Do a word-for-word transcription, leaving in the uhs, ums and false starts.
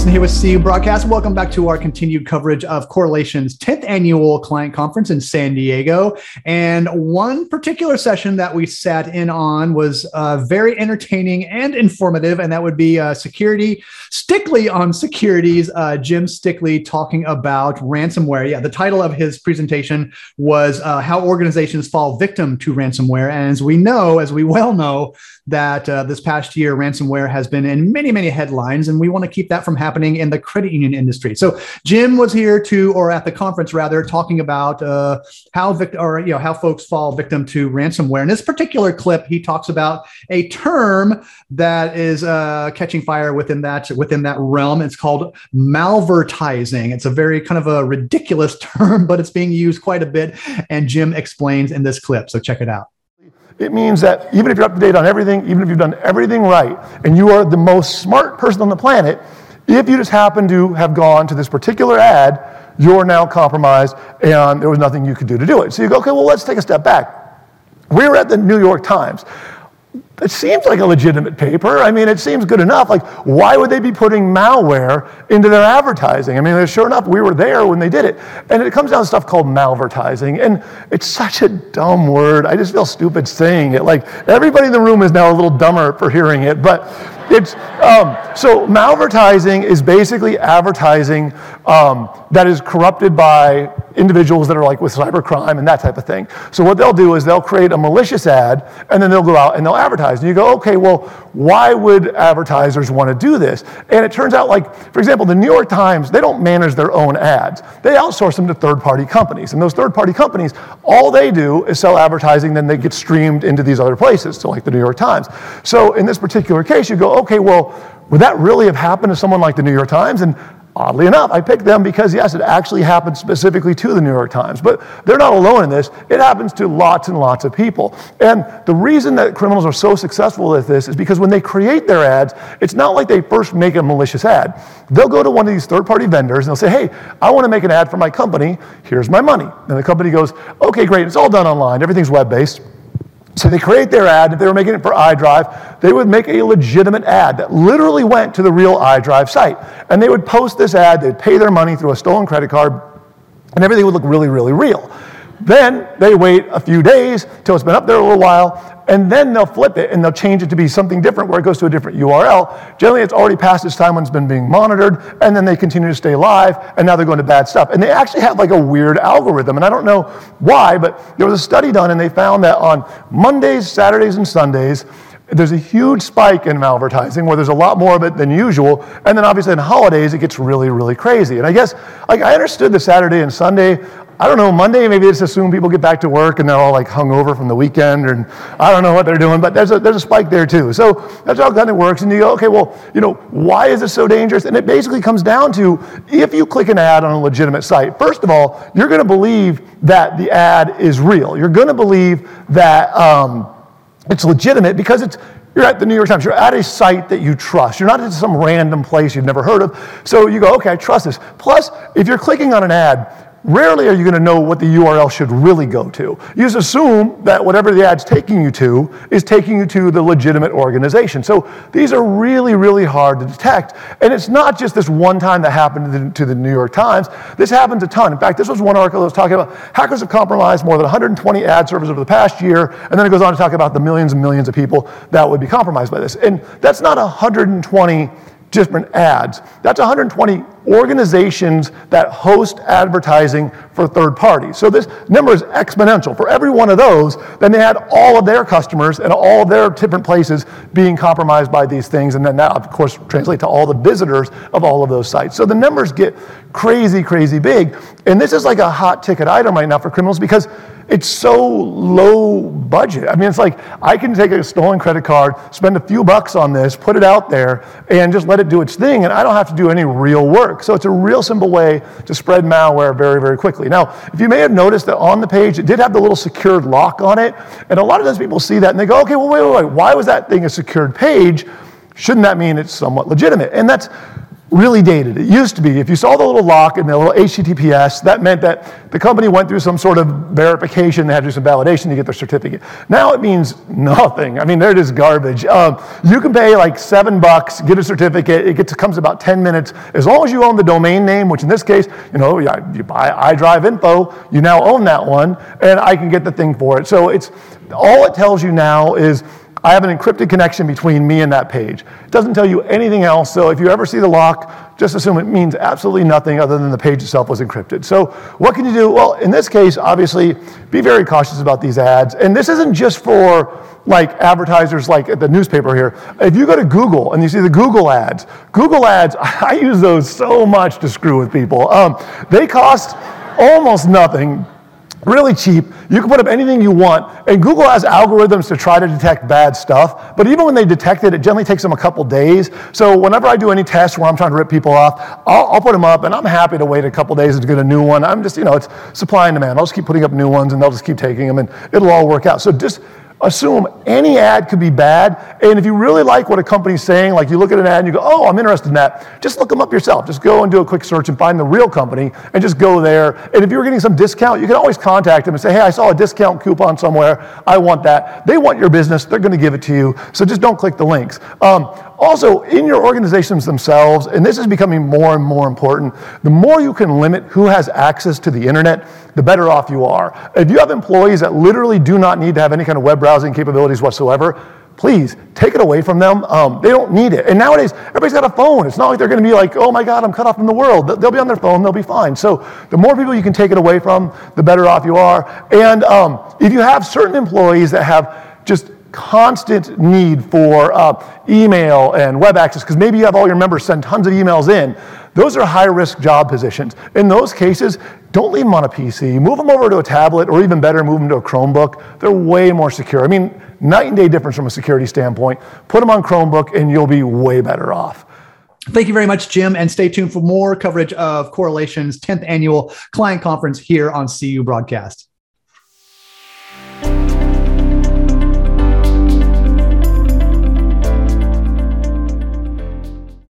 Wilson here with C U Broadcast. Welcome back to our continued coverage of Correlation's tenth annual client conference in San Diego. And one particular session that we sat in on was uh, very entertaining and informative, and that would be uh, security, Stickley on securities, uh, Jim Stickley talking about ransomware. Yeah, the title of his presentation was uh, How Organizations Fall Victim to Ransomware. And as we know, as we well know, that uh, this past year, ransomware has been in many, many headlines, and we want to keep that from happening in the credit union industry. So Jim was here to, or at the conference rather, talking about uh, how vict- or you know how folks fall victim to ransomware. In this particular clip, he talks about a term that is uh, catching fire within that within that realm. It's called malvertising. It's a very kind of a ridiculous term, but it's being used quite a bit, and Jim explains in this clip. So check it out. It means that even if you're up to date on everything, even if you've done everything right, and you are the most smart person on the planet, if you just happen to have gone to this particular ad, you're now compromised and there was nothing you could do to do it. So you go, okay, well, let's take a step back. We're at the New York Times. It seems like a legitimate paper. I mean, it seems good enough. Like, why would they be putting malware into their advertising? I mean, sure enough, we were there when they did it. And it comes down to stuff called malvertising. And it's such a dumb word. I just feel stupid saying it. Like, everybody in the room is now a little dumber for hearing it. But it's, um, so malvertising is basically advertising um, that is corrupted by individuals that are like with cybercrime and that type of thing. So what they'll do is they'll create a malicious ad and then they'll go out and they'll advertise. And you go, okay, well, why would advertisers want to do this? And it turns out, like, for example, the New York Times, they don't manage their own ads. They outsource them to third-party companies. And those third-party companies, all they do is sell advertising, then they get streamed into these other places, so like the New York Times. So in this particular case, you go, okay, well, would that really have happened to someone like the New York Times? And oddly enough, I picked them because, yes, it actually happened specifically to the New York Times. But they're not alone in this. It happens to lots and lots of people. And the reason that criminals are so successful with this is because when they create their ads, it's not like they first make a malicious ad. They'll go to one of these third-party vendors and they'll say, hey, I want to make an ad for my company. Here's my money. And the company goes, okay, great. It's all done online. Everything's web-based. So they create their ad. If they were making it for iDrive, they would make a legitimate ad that literally went to the real iDrive site. And they would post this ad, they'd pay their money through a stolen credit card, and everything would look really, really real. Then they wait a few days till it's been up there a little while, and then they'll flip it and they'll change it to be something different where it goes to a different U R L. Generally, it's already past its time when it's been being monitored, and then they continue to stay live, and now they're going to bad stuff. And they actually have like a weird algorithm, and I don't know why, but there was a study done, and they found that on Mondays, Saturdays, and Sundays, there's a huge spike in malvertising where there's a lot more of it than usual. And then obviously on holidays, it gets really, really crazy. And I guess, like, I understood the Saturday and Sunday. I don't know, Monday, maybe they just assume people get back to work and they're all like hungover from the weekend, and I don't know what they're doing, but there's a there's a spike there too. So that's how kind of works. And you go, okay, well, you know, why is this so dangerous? And it basically comes down to, if you click an ad on a legitimate site, first of all, you're gonna believe that the ad is real. You're gonna believe that um, it's legitimate because it's, you're at the New York Times, you're at a site that you trust. You're not at some random place you've never heard of. So you go, okay, I trust this. Plus, if you're clicking on an ad, rarely are you going to know what the U R L should really go to. You just assume that whatever the ad's taking you to is taking you to the legitimate organization. So these are really, really hard to detect. And it's not just this one time that happened to the, to the New York Times. This happens a ton. In fact, this was one article that was talking about hackers have compromised more than one hundred twenty ad servers over the past year. And then it goes on to talk about the millions and millions of people that would be compromised by this. And that's not one hundred twenty different ads. That's one hundred twenty organizations that host advertising for third parties. So this number is exponential. For every one of those, then they had all of their customers and all of their different places being compromised by these things, and then that, of course, translates to all the visitors of all of those sites. So the numbers get crazy, crazy big, and this is like a hot ticket item right now for criminals because it's so low budget. I mean, it's like, I can take a stolen credit card, spend a few bucks on this, put it out there, and just let it do its thing, and I don't have to do any real work. So it's a real simple way to spread malware very, very quickly. Now, if you may have noticed that on the page, it did have the little secured lock on it, and a lot of those people see that, and they go, okay, well, wait, wait, wait, why was that thing a secured page? Shouldn't that mean it's somewhat legitimate? And that's really dated. It used to be, if you saw the little lock and the little H T T P S, that meant that the company went through some sort of verification, they had to do some validation to get their certificate. Now it means nothing. I mean, they're just garbage. Um, you can pay like seven bucks, get a certificate, it gets, it comes about ten minutes. As long as you own the domain name, which in this case, you know, you buy iDrive Info, you now own that one, and I can get the thing for it. So it's, all it tells you now is, I have an encrypted connection between me and that page. It doesn't tell you anything else, so if you ever see the lock, just assume it means absolutely nothing other than the page itself was encrypted. So what can you do? Well, in this case, obviously, be very cautious about these ads. And this isn't just for like advertisers like at the newspaper here. If you go to Google and you see the Google ads, Google ads, I use those so much to screw with people. Um, they cost almost nothing. Really cheap. You can put up anything you want. And Google has algorithms to try to detect bad stuff. But even when they detect it, it generally takes them a couple days. So whenever I do any tests where I'm trying to rip people off, I'll, I'll put them up, and I'm happy to wait a couple days to get a new one. I'm just, you know, it's supply and demand. I'll just keep putting up new ones, and they'll just keep taking them, and it'll all work out. So just assume any ad could be bad. And if you really like what a company's saying, like you look at an ad and you go, oh, I'm interested in that, just look them up yourself. Just go and do a quick search and find the real company and just go there. And if you're getting some discount, you can always contact them and say, hey, I saw a discount coupon somewhere. I want that. They want your business. They're going to give it to you. So just don't click the links. Um, Also, in your organizations themselves, and this is becoming more and more important, the more you can limit who has access to the internet, the better off you are. If you have employees that literally do not need to have any kind of web browsing capabilities whatsoever, please take it away from them. Um, they don't need it. And nowadays, everybody's got a phone. It's not like they're going to be like, oh my God, I'm cut off from the world. They'll be on their phone. They'll be fine. So the more people you can take it away from, the better off you are. And um, if you have certain employees that have just constant need for uh, email and web access, because maybe you have all your members send tons of emails in. Those are high-risk job positions. In those cases, don't leave them on a P C. Move them over to a tablet, or even better, move them to a Chromebook. They're way more secure. I mean, night and day difference from a security standpoint. Put them on Chromebook, and you'll be way better off. Thank you very much, Jim, and stay tuned for more coverage of Correlation's tenth Annual Client Conference here on C U Broadcast.